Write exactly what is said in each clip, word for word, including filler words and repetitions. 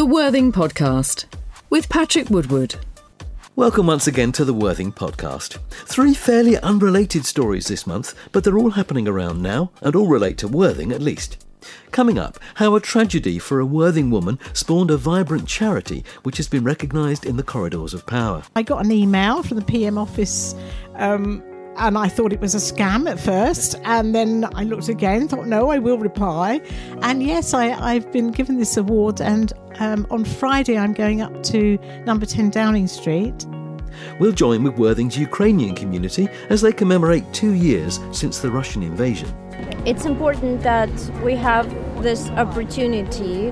The Worthing Podcast with Patrick Woodward. Welcome once again to the Worthing Podcast. Three fairly unrelated stories this month, but they're all happening around now and all relate to Worthing at least. Coming up, how a tragedy for a Worthing woman spawned a vibrant charity which has been recognised in the corridors of power. I got an email from the P M office um, and I thought it was a scam at first, and then I looked again, thought no, I will reply. And yes, I, I've been given this award, and um, on Friday I'm going up to number ten Downing Street. We'll join with Worthing's Ukrainian community as they commemorate two years since the Russian invasion. It's important that we have this opportunity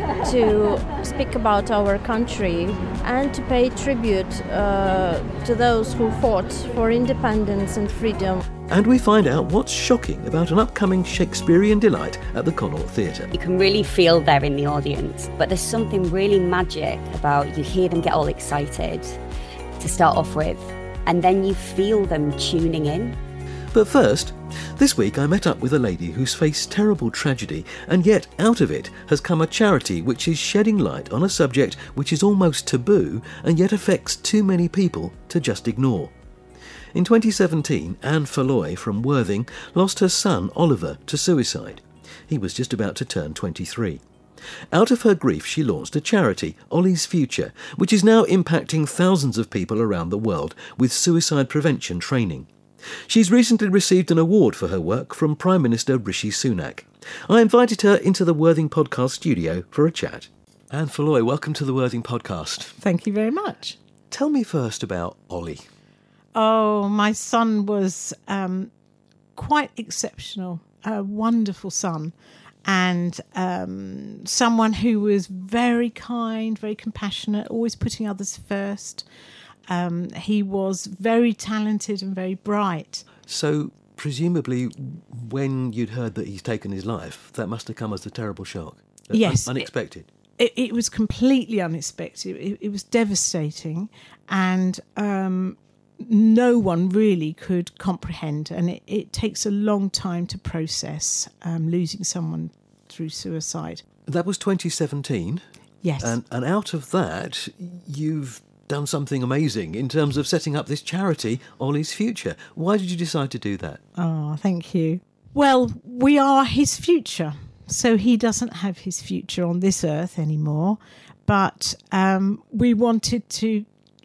to speak about our country and to pay tribute uh, to those who fought for independence and freedom. And we find out what's shocking about an upcoming Shakespearean delight at the Connaught Theatre. You can really feel they're in the audience, but there's something really magic about you hear them get all excited to start off with, and then you feel them tuning in. But first, this week I met up with a lady who's faced terrible tragedy, and yet out of it has come a charity which is shedding light on a subject which is almost taboo and yet affects too many people to just ignore. In twenty seventeen, Anne Falloy from Worthing lost her son Oliver to suicide. He was just about to turn twenty-three. Out of her grief, she launched a charity, Ollie's Future, which is now impacting thousands of people around the world with suicide prevention training. She's recently received an award for her work from Prime Minister Rishi Sunak. I invited her into the Worthing Podcast studio for a chat. Anne Falloy, welcome to the Worthing Podcast. Thank you very much. Tell me first about Ollie. Oh, my son was um, quite exceptional, a wonderful son, and um, someone who was very kind, very compassionate, always putting others first. Um, he was very talented and very bright. So, presumably, when you'd heard that he's taken his life, that must have come as a terrible shock. Yes. Un- unexpected. It, it was completely unexpected. It, it was devastating, and um, no one really could comprehend. And it, it takes a long time to process um, losing someone through suicide. That was twenty seventeen. Yes. And, and out of that, you've done something amazing in terms of setting up this charity, Ollie's Future. Why did you decide to do that? Oh, thank you. Well, we are his future. So he doesn't have his future on this earth anymore. But um, we wanted to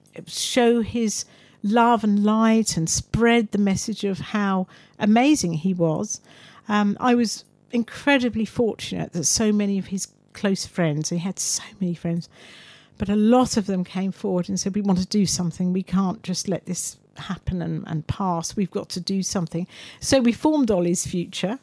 show his love and light and spread the message of how amazing he was. Um, I was incredibly fortunate that so many of his close friends, he had so many friends, but a lot of them came forward and said, we want to do something. We can't just let this happen and, and pass. We've got to do something. So we formed Ollie's Future,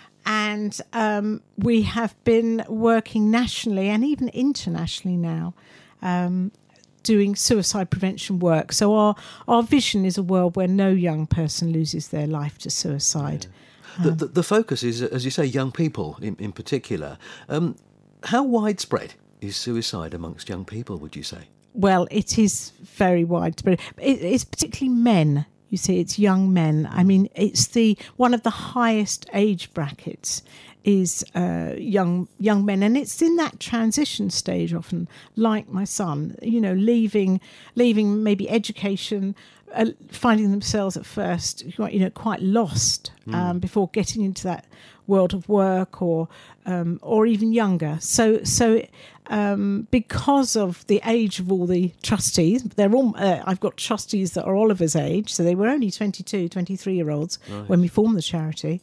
and um, we have been working nationally and even internationally now, um, doing suicide prevention work. So our, our vision is a world where no young person loses their life to suicide. Yeah. The, the, the focus is, as you say, young people in, in particular. Um, how widespread is suicide amongst young people, would you say? Well, it is very widespread. It, it's particularly men. You see, it's young men. I mean, it's the one of the highest age brackets is uh, young young men, and it's in that transition stage often, like my son. You know, leaving leaving maybe education, uh, finding themselves at first, you know, quite lost um, mm. before getting into that world of work, or um, or even younger. So so um, because of the age of all the trustees, they're all. Uh, I've got trustees that are Oliver's age, so they were only twenty-two, twenty-three year olds right. when we formed the charity,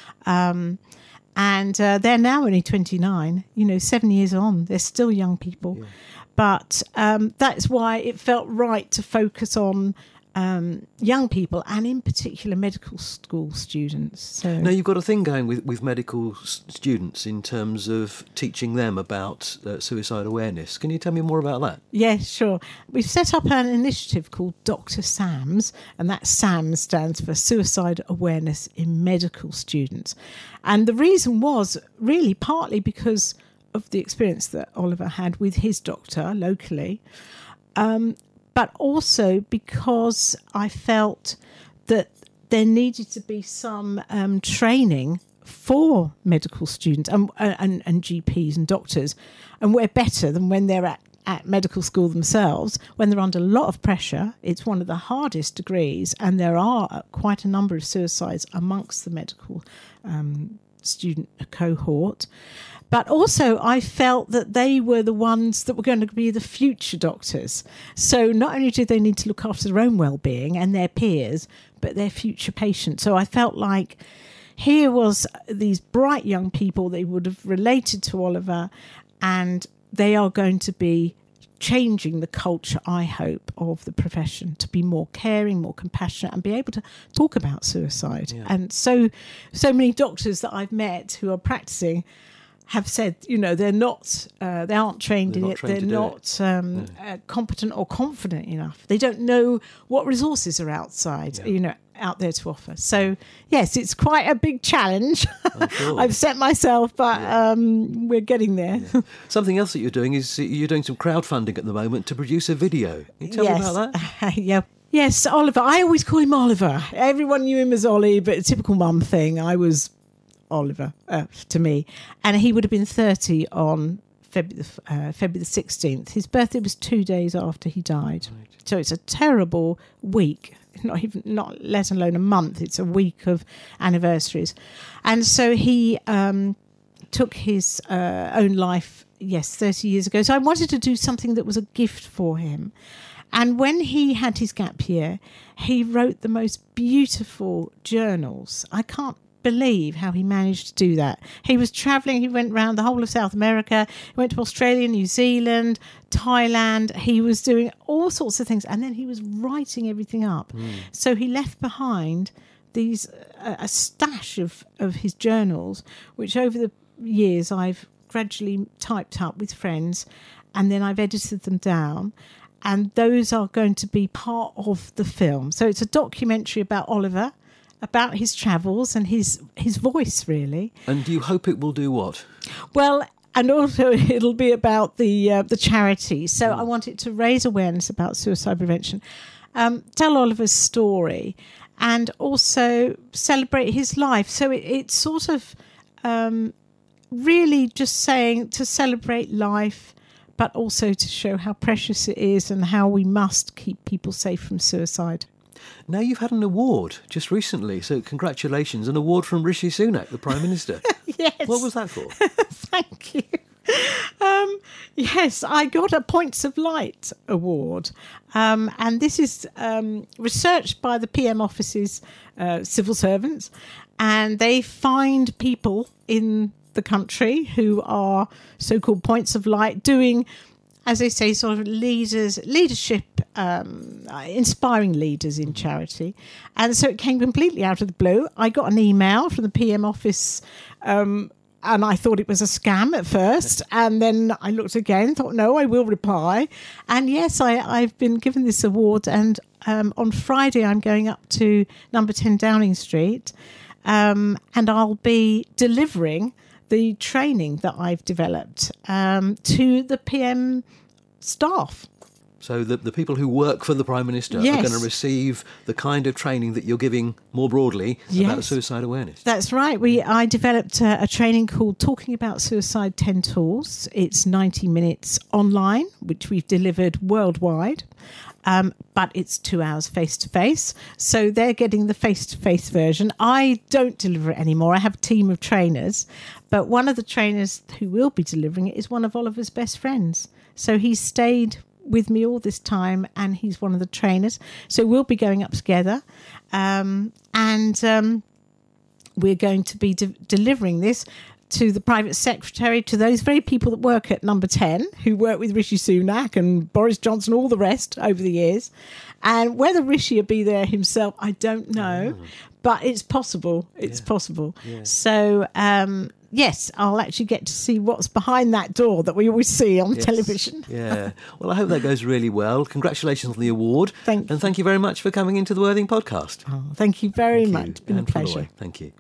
um, and uh, they're now only twenty-nine. You know, seven years on, they're still young people. Yeah. But um, that's why it felt right to focus on Um, young people, and in particular medical school students. So now you've got a thing going with, with medical s- students in terms of teaching them about uh, suicide awareness. Can you tell me more about that? Yes, sure. We've set up an initiative called Doctor SAMS, and that SAMS stands for Suicide Awareness in Medical Students. And the reason was really partly because of the experience that Oliver had with his doctor locally, um, but also because I felt that there needed to be some um, training for medical students and, and, and G Ps and doctors, and we're better than when they're at, at medical school themselves, when they're under a lot of pressure. It's one of the hardest degrees, and there are quite a number of suicides amongst the medical um, student cohort. But also I felt that they were the ones that were going to be the future doctors. So not only did they need to look after their own well-being and their peers, but their future patients. So I felt like here was these bright young people, they would have related to Oliver, and they are going to be changing the culture, I hope, of the profession to be more caring, more compassionate, and be able to talk about suicide. Yeah. And so, so many doctors that I've met who are practicing have said, you know, they're not, uh, they aren't trained they're in it, they're not it. um, no. uh, competent or confident enough. They don't know what resources are outside, yeah. you know, out there to offer. So, yes, it's quite a big challenge. Sure. I've set myself, but yeah. um, we're getting there. Yeah. Something else that you're doing is you're doing some crowdfunding at the moment to produce a video. Can you tell yes. me about that? yeah. Yes, Oliver. I always call him Oliver. Everyone knew him as Ollie, but a typical mum thing. I was Oliver uh, to me, and he would have been thirty on February, uh, February the sixteenth. His birthday was two days after he died. Right. So it's a terrible week, not even not let alone a month. It's a week of anniversaries. And so he um, took his uh, own life, yes, thirty years ago. So I wanted to do something that was a gift for him. And when he had his gap year, he wrote the most beautiful journals. I can't believe how he managed to do that. He was travelling, he went around the whole of South America, he went to Australia, New Zealand, Thailand. He was doing all sorts of things, and then he was writing everything up. Mm. So he left behind these uh, a stash of, of his journals, which over the years I've gradually typed up with friends, and then I've edited them down. And those are going to be part of the film. So it's a documentary about Oliver, about his travels and his his voice, really. And do you hope it will do what? Well, and also it'll be about the uh, the charity. So mm. I want it to raise awareness about suicide prevention, um, tell Oliver's story, and also celebrate his life. So it, it's sort of um, really just saying to celebrate life, but also to show how precious it is and how we must keep people safe from suicide. Now, you've had an award just recently, so congratulations, an award from Rishi Sunak, the Prime Minister. Yes. What was that for? Thank you. Um, yes, I got a Points of Light award, um, and this is um, researched by the P M Office's uh, civil servants, and they find people in the country who are so-called Points of Light doing, as they say, sort of leaders, leadership, um, inspiring leaders in charity. And so it came completely out of the blue. I got an email from the P M Office, um, and I thought it was a scam at first. And then I looked again, thought, no, I will reply. And yes, I, I've been given this award. And um, on Friday, I'm going up to number ten Downing Street, um, and I'll be delivering the training that I've developed um, to the P M staff. So the, the people who work for the Prime Minister yes. are going to receive the kind of training that you're giving more broadly yes. about suicide awareness. That's right. We I developed a, a training called Talking About Suicide ten Tools. It's ninety minutes online, which we've delivered worldwide. Um, but it's two hours face-to-face. So they're getting the face-to-face version. I don't deliver it anymore. I have a team of trainers. But one of the trainers who will be delivering it is one of Oliver's best friends. So he's stayed with me all this time, and he's one of the trainers. So we'll be going up together. Um, and um, we're going to be de- delivering this to the private secretary, to those very people that work at Number ten, who work with Rishi Sunak and Boris Johnson, all the rest over the years. And whether Rishi will be there himself, I don't know, oh. but it's possible. It's yeah. possible. Yeah. So, um, yes, I'll actually get to see what's behind that door that we always see on yes. television. Yeah. Well, I hope that goes really well. Congratulations on the award. Thank you. And thank you very much for coming into the Worthing podcast. Oh, thank you very thank much. You. It's been and a pleasure. Loy. Thank you.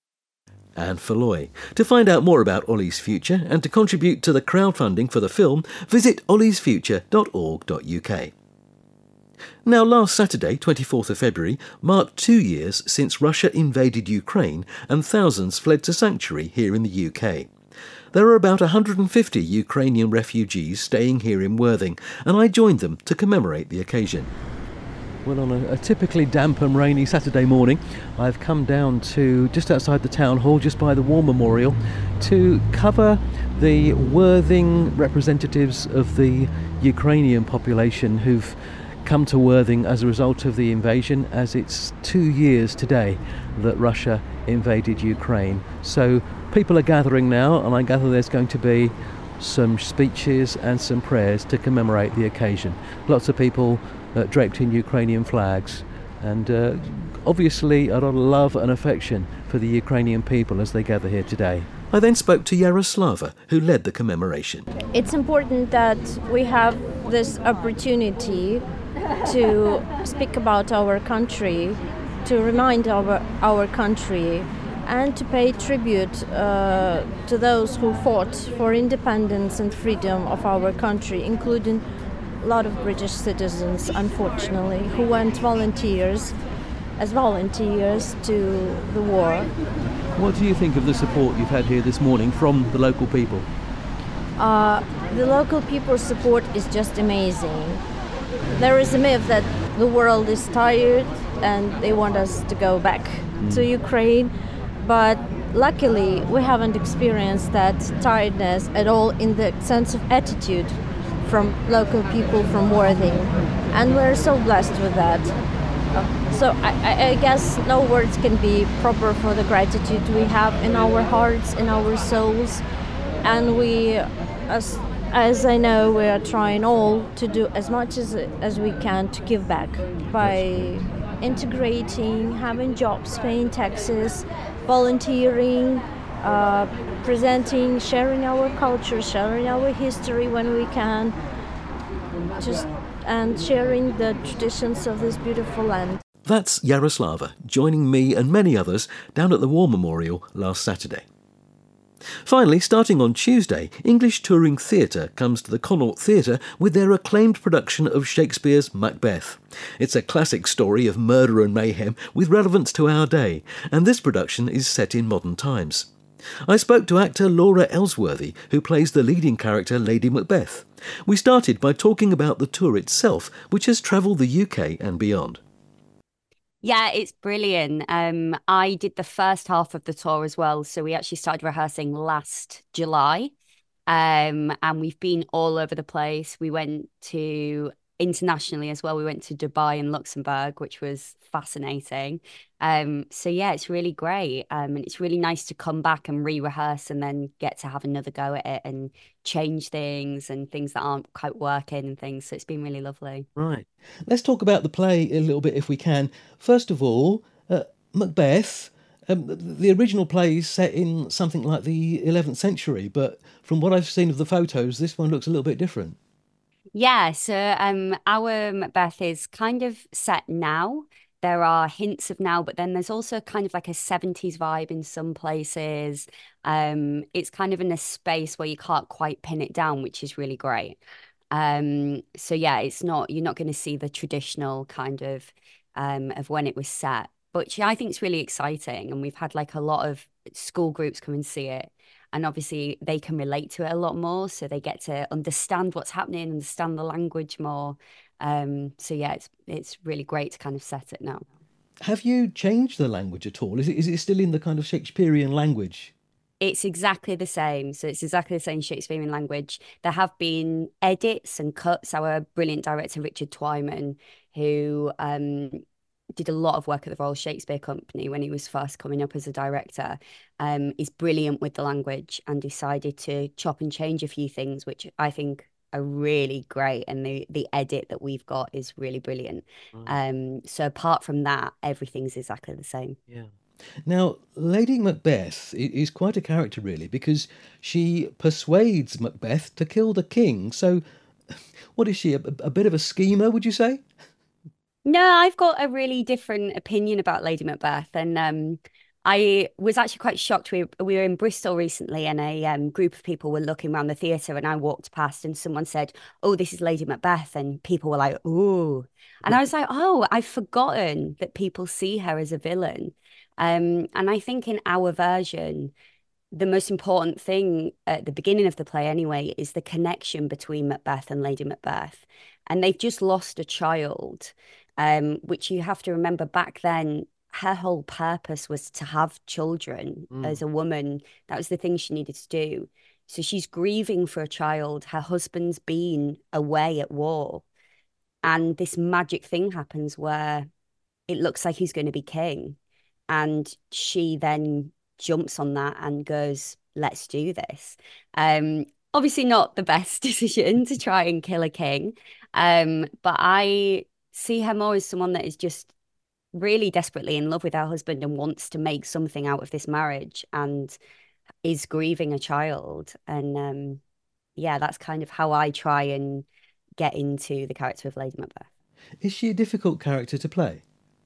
And for Loy. To find out more about Ollie's Future and to contribute to the crowdfunding for the film, visit ollies future dot org dot uk. Now, last Saturday, twenty-fourth of February, marked two years since Russia invaded Ukraine and thousands fled to sanctuary here in the U K. There are about one hundred fifty Ukrainian refugees staying here in Worthing, and I joined them to commemorate the occasion. Well, on a, a typically damp and rainy Saturday morning, I've come down to just outside the town hall, just by the War Memorial, to cover the Worthing representatives of the Ukrainian population who've come to Worthing as a result of the invasion, as it's two years today that Russia invaded Ukraine. So people are gathering now, and I gather there's going to be some speeches and some prayers to commemorate the occasion. Lots of people uh, draped in Ukrainian flags, and uh, obviously a lot of love and affection for the Ukrainian people as they gather here today. I then spoke to Yaroslava, who led the commemoration. It's important that we have this opportunity to speak about our country, to remind our, our country, and to pay tribute uh, to those who fought for independence and freedom of our country, including a lot of British citizens, unfortunately, who went volunteers as volunteers to the war. What do you think of the support you've had here this morning from the local people? Uh, the local people's support is just amazing. There is a myth that the world is tired and they want us to go back mm. to Ukraine, but luckily we haven't experienced that tiredness at all in the sense of attitude from local people from Worthing, and we're so blessed with that. Uh, so I, I guess no words can be proper for the gratitude we have in our hearts, in our souls, and we, as As I know, we are trying all to do as much as as we can to give back by integrating, having jobs, paying taxes, volunteering, uh, presenting, sharing our culture, sharing our history when we can, just and sharing the traditions of this beautiful land. That's Yaroslava joining me and many others down at the War Memorial last Saturday. Finally, starting on Tuesday, English Touring Theatre comes to the Connaught Theatre with their acclaimed production of Shakespeare's Macbeth. It's a classic story of murder and mayhem with relevance to our day, and this production is set in modern times. I spoke to actor Laura Ellsworthy, who plays the leading character Lady Macbeth. We started by talking about the tour itself, which has travelled the U K and beyond. Yeah, it's brilliant. Um, I did the first half of the tour as well. So we actually started rehearsing last July. Um, and we've been all over the place. We went to internationally as well. We went to Dubai and Luxembourg, which was fascinating. Um, so yeah, it's really great. Um, and it's really nice to come back and re-rehearse and then get to have another go at it and change things and things that aren't quite working and things. So it's been really lovely. Right. Let's talk about the play a little bit if we can. First of all, uh, Macbeth, um, the original play is set in something like the eleventh century, but from what I've seen of the photos, this one looks a little bit different. Yeah, so um, our Macbeth is kind of set now. There are hints of now, but then there's also kind of like a seventies vibe in some places. Um, it's kind of in a space where you can't quite pin it down, which is really great. Um, so yeah, it's not, you're not going to see the traditional kind of um, of when it was set. But yeah, I think it's really exciting. And we've had like a lot of school groups come and see it. And obviously they can relate to it a lot more. So they get to understand what's happening, understand the language more. Um, so yeah, it's it's really great to kind of set it now. Have you changed the language at all? Is it is it still in the kind of Shakespearean language? It's exactly the same. So it's exactly the same Shakespearean language. There have been edits and cuts. Our brilliant director, Richard Twyman, who um, did a lot of work at the Royal Shakespeare Company when he was first coming up as a director, um, is brilliant with the language and decided to chop and change a few things, which I think are really great. And the, the edit that we've got is really brilliant. Mm. Um, so apart from that, everything's exactly the same. Yeah. Now, Lady Macbeth is quite a character, really, because she persuades Macbeth to kill the king. So what is she, a, a bit of a schemer, would you say? No, I've got a really different opinion about Lady Macbeth. And um, I was actually quite shocked. We, we were in Bristol recently and a um, group of people were looking around the theatre and I walked past and someone said, oh, this is Lady Macbeth. And people were like, ooh. And I was like, oh, I've forgotten that people see her as a villain. Um, and I think in our version, the most important thing at the beginning of the play anyway is the connection between Macbeth and Lady Macbeth. And they've just lost a child, um, which you have to remember back then, her whole purpose was to have children mm. as a woman. That was the thing she needed to do. So she's grieving for a child. Her husband's been away at war. And this magic thing happens where it looks like he's going to be king. And she then jumps on that and goes, let's do this. Um, obviously not the best decision to try and kill a king. Um, but I see her more as someone that is just really desperately in love with her husband and wants to make something out of this marriage and is grieving a child. And um, yeah, that's kind of how I try and get into the character of Lady Macbeth. Is she a difficult character to play?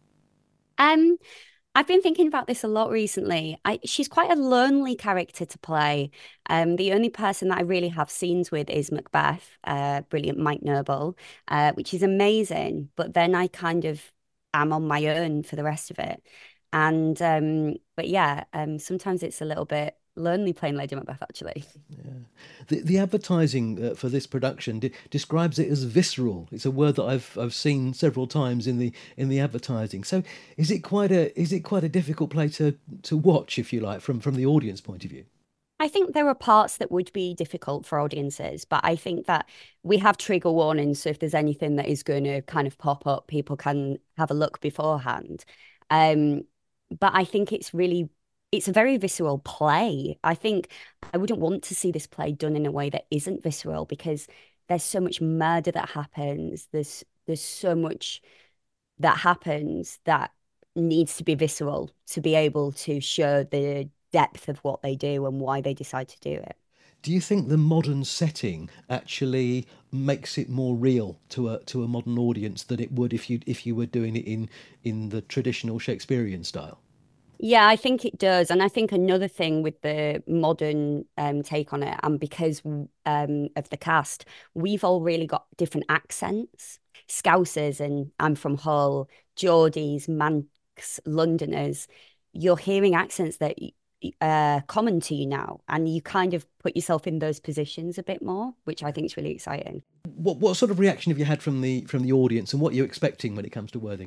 Um, I've been thinking about this a lot recently. I, she's quite a lonely character to play. Um, the only person that I really have scenes with is Macbeth, uh, brilliant Mike Noble, uh, which is amazing. But then I kind of am on my own for the rest of it. And um, but yeah, um, sometimes it's a little bit lonely playing Lady Macbeth, actually. Yeah. The the advertising uh, for this production de- describes it as visceral. It's a word that I've I've seen several times in the in the advertising. So is it quite a is it quite a difficult play to to watch, if you like, from from the audience point of view? I think there are parts that would be difficult for audiences, but I think that we have trigger warnings. So if there's anything that is going to kind of pop up, people can have a look beforehand. Um, but I think it's really, it's a very visceral play. I think I wouldn't want to see this play done in a way that isn't visceral because there's so much murder that happens. There's, there's so much that happens that needs to be visceral to be able to show the depth of what they do and why they decide to do it. Do you think the modern setting actually makes it more real to a to a modern audience than it would if you if you were doing it in in the traditional Shakespearean style? Yeah, I think it does. And I think another thing with the modern um, take on it, and because um, of the cast, we've all really got different accents. Scousers, and I'm from Hull, Geordies, Manx, Londoners. You're hearing accents that uh common to you now, and you kind of put yourself in those positions a bit more, which I think is really exciting. What what sort of reaction have you had from the from the audience, and what are you expecting when it comes to Worthing?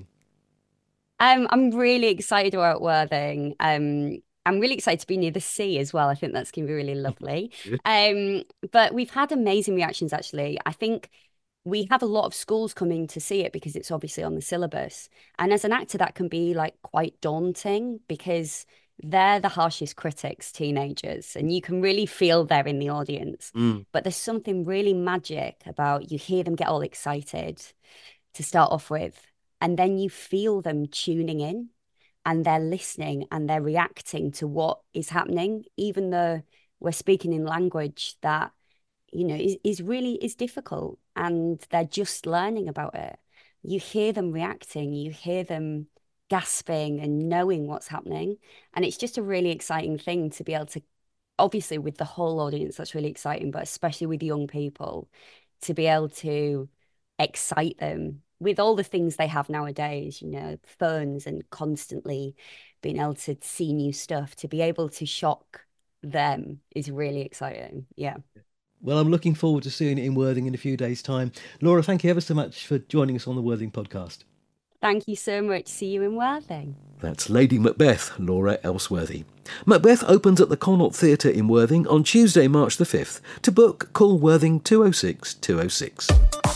Um, I'm really excited about Worthing. Um, I'm really excited to be near the sea as well. I think that's going to be really lovely. um, but we've had amazing reactions, actually. I think we have a lot of schools coming to see it because it's obviously on the syllabus. And as an actor, that can be like quite daunting because they're the harshest critics, teenagers, and you can really feel they're in the audience. Mm. But there's something really magic about you hear them get all excited to start off with, and then you feel them tuning in and they're listening and they're reacting to what is happening, even though we're speaking in language that, you know, is, is really is difficult, and they're just learning about it. You hear them reacting, you hear them gasping and knowing what's happening. And it's just a really exciting thing to be able to, obviously with the whole audience, that's really exciting, but especially with young people, to be able to excite them with all the things they have nowadays, you know, phones and constantly being able to see new stuff, to be able to shock them is really exciting. Yeah. Well, I'm looking forward to seeing it in Worthing in a few days' time. Laura, thank you ever so much for joining us on the Worthing podcast. Thank you so much. See you in Worthing. That's Lady Macbeth, Laura Elsworthy. Macbeth opens at the Connaught Theatre in Worthing on Tuesday, March the fifth. To book, call Worthing two oh six, two oh six.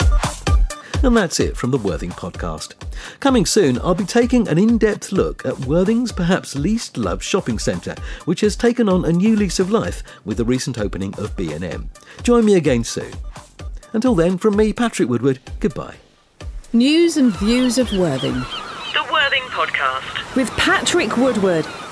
And that's it from the Worthing podcast. Coming soon, I'll be taking an in-depth look at Worthing's perhaps least loved shopping centre, which has taken on a new lease of life with the recent opening of B and M. Join me again soon. Until then, from me, Patrick Woodward, goodbye. News and views of Worthing. The Worthing Podcast. With Patrick Woodward.